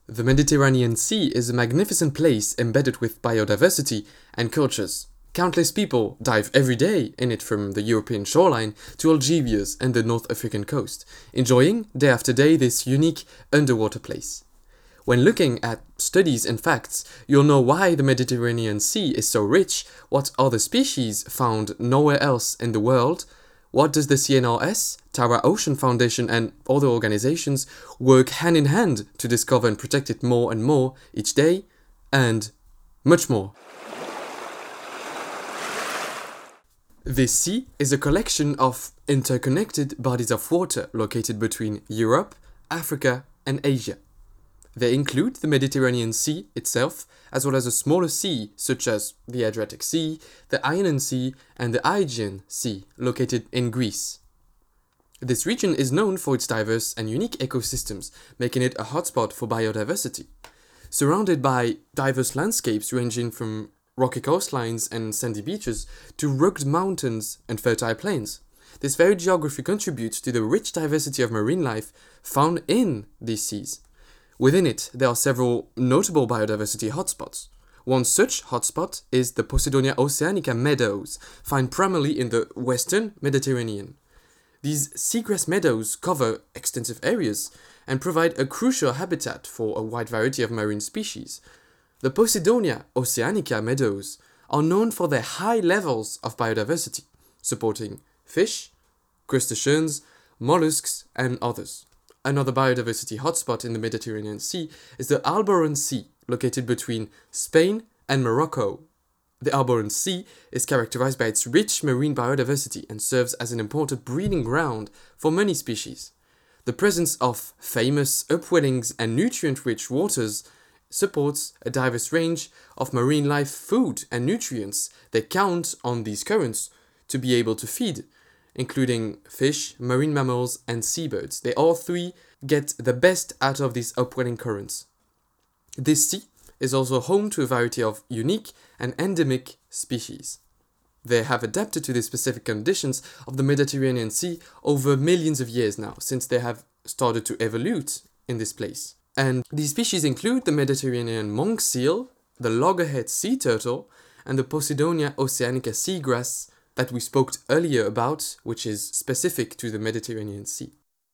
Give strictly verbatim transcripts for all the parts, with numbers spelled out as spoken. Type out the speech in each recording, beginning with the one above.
The Mediterranean Sea is a magnificent place embedded with biodiversity and cultures. Countless people dive every day in it, from the European shoreline to Algiers and the North African coast, enjoying day after day this unique underwater place. When looking at studies and facts, you'll know why the Mediterranean Sea is so rich, what are the species found nowhere else in the world, what does the C N R S, Tara Ocean Foundation and other organizations work hand in hand to discover and protect it more and more each day, and much more. This sea is a collection of interconnected bodies of water located between Europe, Africa and Asia. They include the Mediterranean Sea itself, as well as a smaller sea such as the Adriatic Sea, the Ionian Sea and the Aegean Sea, located in Greece. This region is known for its diverse and unique ecosystems, making it a hotspot for biodiversity. Surrounded by diverse landscapes ranging from rocky coastlines and sandy beaches to rugged mountains and fertile plains, this varied geography contributes to the rich diversity of marine life found in these seas. Within it, there are several notable biodiversity hotspots. One such hotspot is the Posidonia oceanica meadows, found primarily in the western Mediterranean. These seagrass meadows cover extensive areas and provide a crucial habitat for a wide variety of marine species. The Posidonia oceanica meadows are known for their high levels of biodiversity, supporting fish, crustaceans, mollusks, and others. Another biodiversity hotspot in the Mediterranean Sea is the Alboran Sea, located between Spain and Morocco. The Alboran Sea is characterized by its rich marine biodiversity and serves as an important breeding ground for many species. The presence of famous upwellings and nutrient-rich waters supports a diverse range of marine life food and nutrients that count on these currents to be able to feed, including fish, marine mammals, and seabirds. They all three get the best out of these upwelling currents. This sea is also home to a variety of unique and endemic species. They have adapted to the specific conditions of the Mediterranean Sea over millions of years now, since they have started to evolve in this place. And these species include the Mediterranean monk seal, the loggerhead sea turtle, and the Posidonia oceanica seagrass that we spoke earlier about, which is specific to the Mediterranean Sea.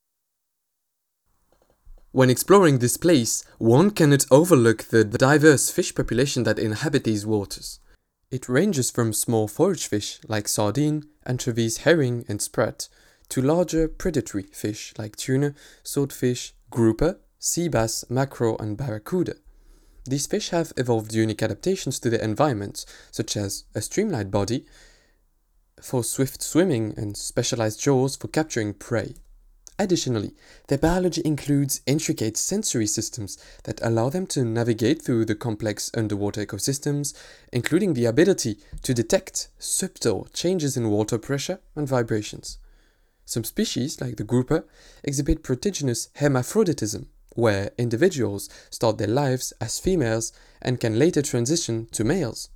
When exploring this place, one cannot overlook the diverse fish population that inhabit these waters. It ranges from small forage fish like sardine, anchovies, herring and sprat, to larger predatory fish like tuna, swordfish, grouper, sea bass, mackerel and barracuda. These fish have evolved unique adaptations to their environment, such as a streamlined body for swift swimming and specialized jaws for capturing prey. Additionally, their biology includes intricate sensory systems that allow them to navigate through the complex underwater ecosystems, including the ability to detect subtle changes in water pressure and vibrations. Some species, like the grouper, exhibit prodigious hermaphroditism, where individuals start their lives as females and can later transition to males.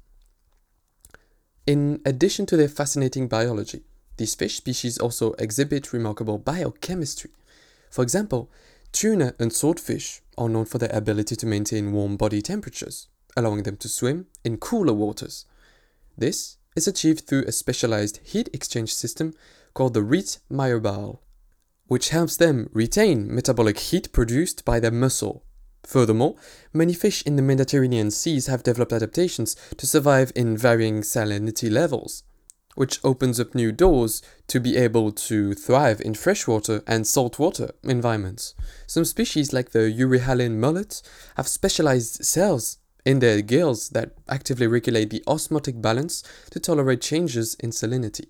In addition to their fascinating biology, these fish species also exhibit remarkable biochemistry. For example, tuna and swordfish are known for their ability to maintain warm body temperatures, allowing them to swim in cooler waters. This is achieved through a specialized heat exchange system called the Reed-Meyer-Ball, which helps them retain metabolic heat produced by their muscle. Furthermore, many fish in the Mediterranean seas have developed adaptations to survive in varying salinity levels, which opens up new doors to be able to thrive in freshwater and saltwater environments. Some species, like the Euryhaline mullet, have specialized cells in their gills that actively regulate the osmotic balance to tolerate changes in salinity.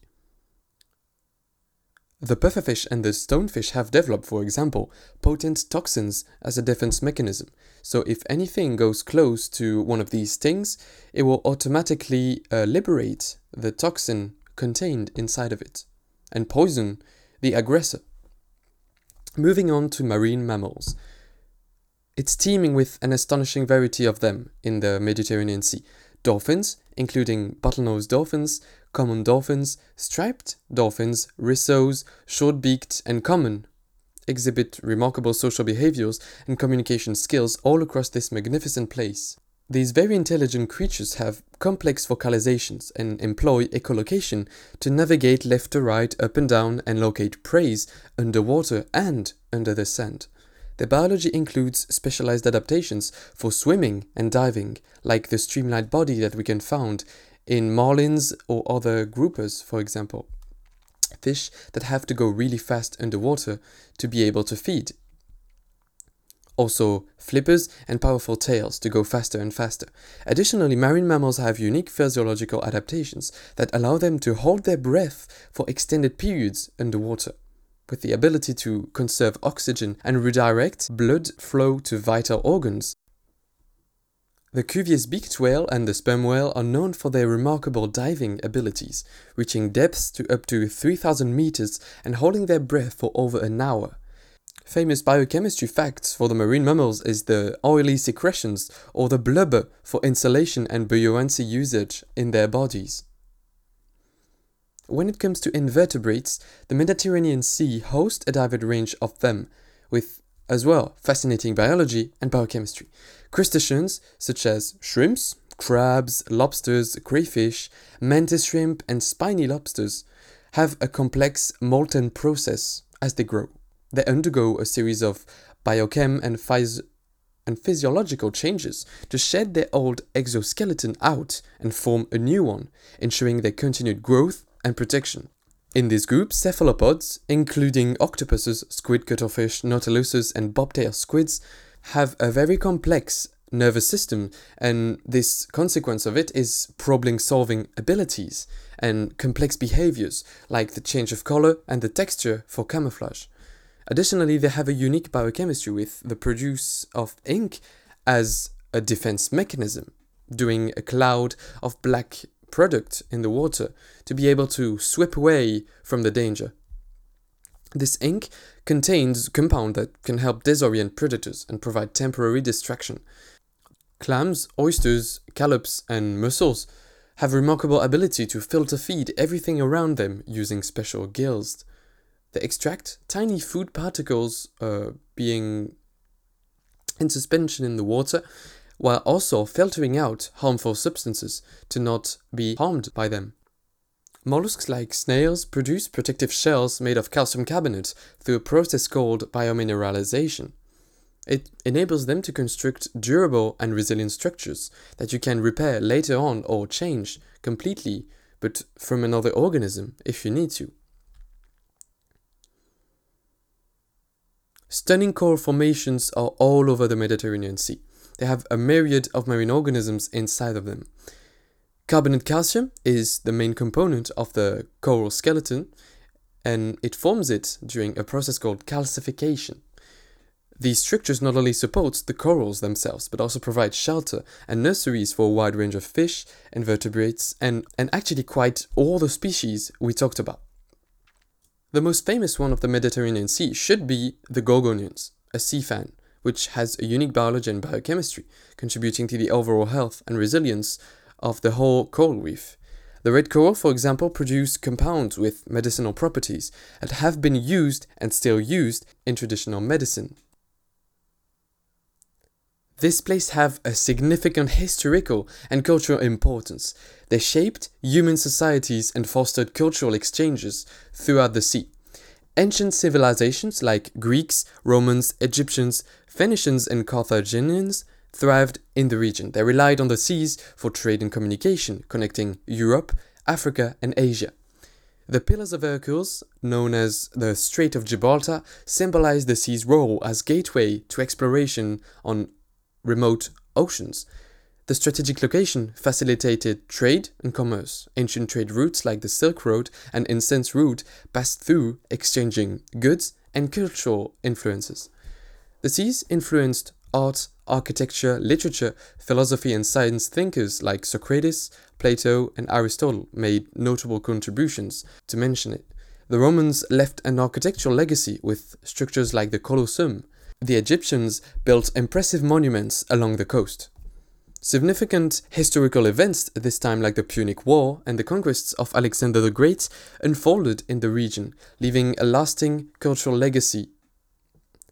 The pufferfish and the stonefish have developed, for example, potent toxins as a defense mechanism, so if anything goes close to one of these stings, it will automatically uh, liberate the toxin contained inside of it and poison the aggressor. Moving on to marine mammals. It's teeming with an astonishing variety of them in the Mediterranean Sea. Dolphins, including bottlenose dolphins, common dolphins, striped dolphins, rissos, short-beaked and common, exhibit remarkable social behaviors and communication skills all across this magnificent place. These very intelligent creatures have complex vocalizations and employ echolocation to navigate left to right, up and down, and locate prey underwater and under the sand. Their biology includes specialized adaptations for swimming and diving, like the streamlined body that we can find in marlins or other groupers, for example. Fish that have to go really fast underwater to be able to feed. Also, flippers and powerful tails to go faster and faster. Additionally, marine mammals have unique physiological adaptations that allow them to hold their breath for extended periods underwater, with the ability to conserve oxygen and redirect blood flow to vital organs. The Cuvier's beaked whale and the sperm whale are known for their remarkable diving abilities, reaching depths to up to three thousand meters and holding their breath for over an hour. Famous biochemistry facts for the marine mammals is the oily secretions or the blubber for insulation and buoyancy usage in their bodies. When it comes to invertebrates, the Mediterranean Sea hosts a diverse range of them, with as well fascinating biology and biochemistry. Crustaceans such as shrimps, crabs, lobsters, crayfish, mantis shrimp, and spiny lobsters have a complex molten process as they grow. They undergo a series of biochem and, phys- and physiological changes to shed their old exoskeleton out and form a new one, ensuring their continued growth and protection. In this group, cephalopods, including octopuses, squid cuttlefish, nautiluses, and bobtail squids, have a very complex nervous system, and this consequence of it is problem-solving abilities and complex behaviors, like the change of color and the texture for camouflage. Additionally, they have a unique biochemistry with the produce of ink as a defense mechanism, doing a cloud of black product in the water to be able to sweep away from the danger. This ink contains compound that can help disorient predators and provide temporary distraction. Clams, oysters, scallops, and mussels have remarkable ability to filter feed everything around them using special gills. They extract tiny food particles uh, being in suspension in the water, while also filtering out harmful substances to not be harmed by them. Mollusks like snails produce protective shells made of calcium carbonate through a process called biomineralization. It enables them to construct durable and resilient structures that you can repair later on or change completely, but from another organism if you need to. Stunning coral formations are all over the Mediterranean Sea. They have a myriad of marine organisms inside of them. Carbonate calcium is the main component of the coral skeleton, and it forms it during a process called calcification. These structures not only support the corals themselves, but also provide shelter and nurseries for a wide range of fish, invertebrates, and, and actually quite all the species we talked about. The most famous one of the Mediterranean Sea should be the gorgonians, a sea fan, which has a unique biology and biochemistry, contributing to the overall health and resilience of the whole coral reef. The red coral, for example, produce compounds with medicinal properties that have been used and still used in traditional medicine. This place have a significant historical and cultural importance. They shaped human societies and fostered cultural exchanges throughout the sea. Ancient civilizations like Greeks, Romans, Egyptians, Phoenicians, and Carthaginians thrived in the region. They relied on the seas for trade and communication, connecting Europe, Africa, and Asia. The Pillars of Hercules, known as the Strait of Gibraltar, symbolize the sea's role as gateway to exploration on remote oceans. The strategic location facilitated trade and commerce. Ancient trade routes like the Silk Road and Incense Route passed through, exchanging goods and cultural influences. The seas influenced art, architecture, literature, philosophy, and science. Thinkers like Socrates, Plato, and Aristotle made notable contributions, to mention it. The Romans left an architectural legacy with structures like the Colosseum. The Egyptians built impressive monuments along the coast. Significant historical events at this time, like the Punic War and the conquests of Alexander the Great, unfolded in the region, leaving a lasting cultural legacy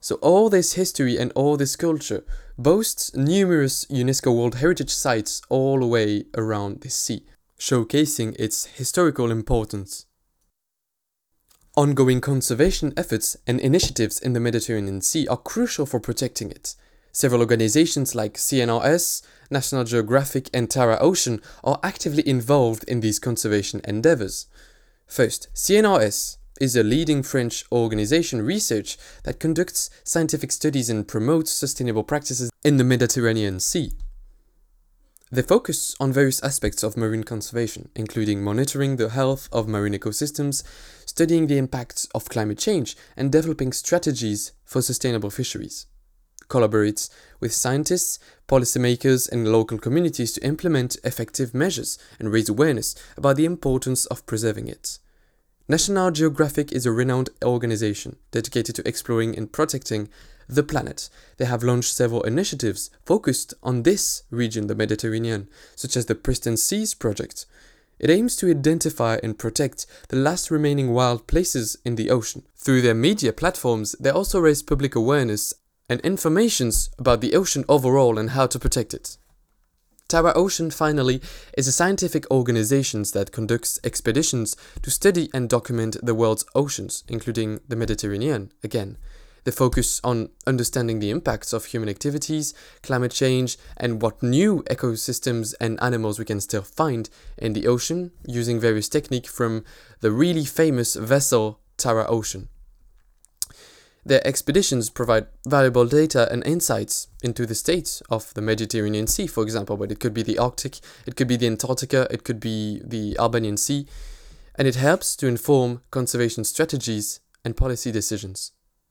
So all this history and all this culture boasts numerous UNESCO World Heritage Sites all the way around this sea, showcasing its historical importance. Ongoing conservation efforts and initiatives in the Mediterranean Sea are crucial for protecting it. Several organizations like C N R S, National Geographic and Tara Ocean are actively involved in these conservation endeavors. First, C N R S is a leading French organization research that conducts scientific studies and promotes sustainable practices in the Mediterranean Sea. They focus on various aspects of marine conservation, including monitoring the health of marine ecosystems, studying the impacts of climate change, and developing strategies for sustainable fisheries. Collaborates with scientists, policymakers, and local communities to implement effective measures and raise awareness about the importance of preserving it. National Geographic is a renowned organization dedicated to exploring and protecting the planet. They have launched several initiatives focused on this region, the Mediterranean, such as the Pristine Seas Project. It aims to identify and protect the last remaining wild places in the ocean. Through their media platforms, they also raise public awareness and information about the ocean overall and how to protect it. Tara Ocean, finally, is a scientific organization that conducts expeditions to study and document the world's oceans, including the Mediterranean, again. They focus on understanding the impacts of human activities, climate change, and what new ecosystems and animals we can still find in the ocean, using various techniques from the really famous vessel Tara Ocean. Their expeditions provide valuable data and insights into the state of the Mediterranean Sea, for example, but it could be the Arctic, it could be the Antarctica, it could be the Albanian Sea, and it helps to inform conservation strategies and policy decisions.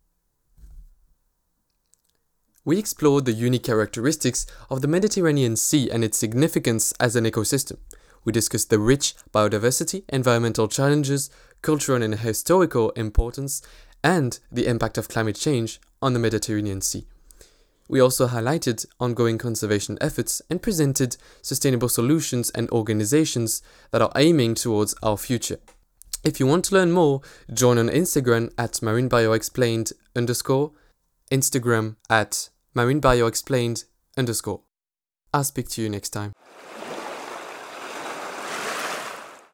We explored the unique characteristics of the Mediterranean Sea and its significance as an ecosystem. We discussed the rich biodiversity, environmental challenges, cultural and historical importance, and the impact of climate change on the Mediterranean Sea. We also highlighted ongoing conservation efforts and presented sustainable solutions and organizations that are aiming towards our future. If you want to learn more, join on Instagram at marinebioexplained underscore, Instagram at marinebioexplained underscore. I'll speak to you next time.